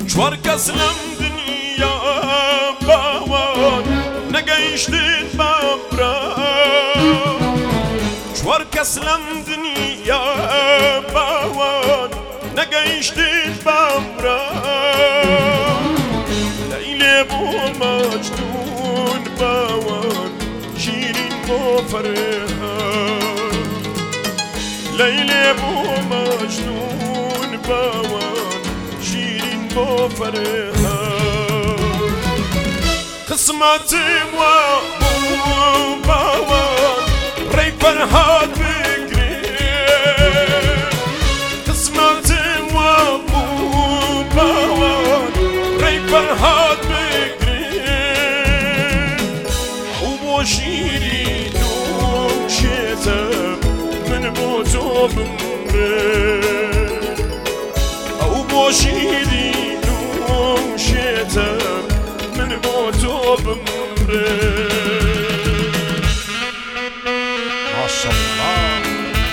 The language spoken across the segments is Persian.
چوار کس لم دنیا باوان نگیشتید بامرا چوار کس لم دنیا باوان نگیشتید بامرا لیلی بو مجنون باوان شیرین بو فرهان لیلی بو مجنون باوان شیرین بو فرهان قسمتم و باوان ری فرهاد بگری قسمتم و باوان ری فرهاد بگری او با شیرین و شیطم من با تو بمره او با شیرین و شیطم من با تو بمره ماشاءالله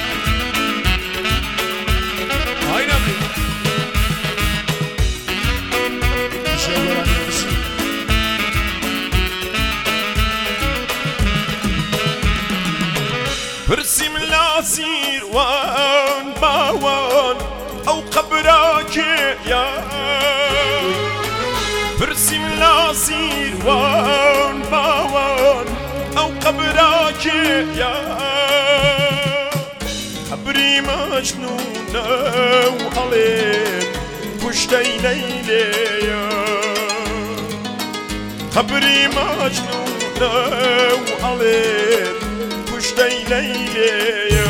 های نبی میشه برن نمیسی برسم لازیر وان باوان او قبراك يا برسم لازیر وان باوان او قبراك يا قبري مجنون وعلين كشتي ليليا قبري مجنون وعلين كشتي ليليا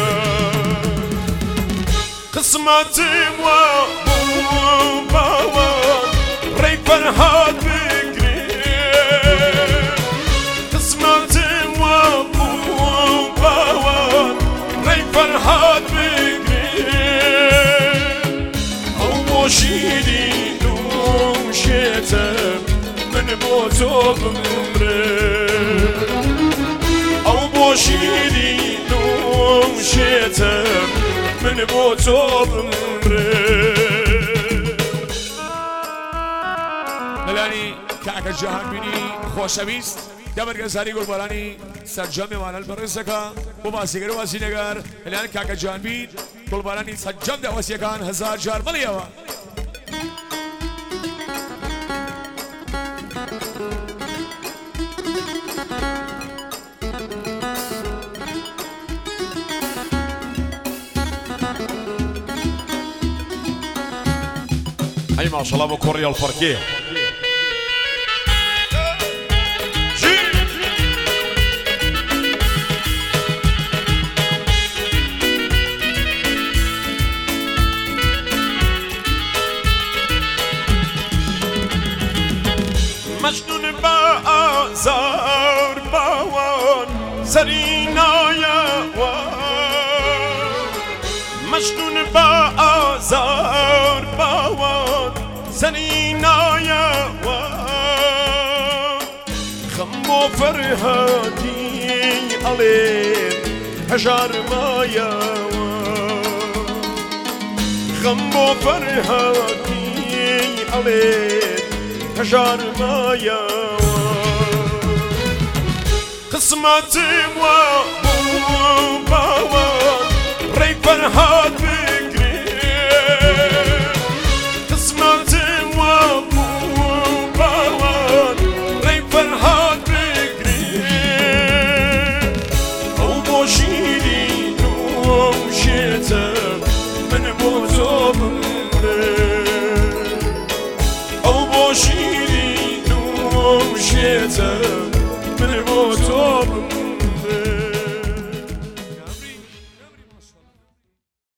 قسمتم و باوان ری فرهاد بگری قسمتم و باوان ری فرهاد بگری او با شیرین و شیطم من با تو بمره او با شیرین و شیطم من با تو بمره ملانی کاکا جهان بینی خوشویست دبرگزاری گلبارانی سرجام مانال برسکا و بازیگر و بازینگر ملانی کاکا جهان بین گلبارانی سرجام دوازیگان 1000 جار ملیوا اي ما شاء الله بكوريا الفركيه مجنون بازار باوان سرینایا مجنون بازار باوان سرینایا خم و فرهادی علیم هجار مایا خم و فرهادی علیم هجار مایا قسمتم و باوان ری فرهاد بگری قسمتم و باوان ری فرهاد بگری او با شیرین و شیطم من با تو بمره او با شیرین و شیطم من با تو بمره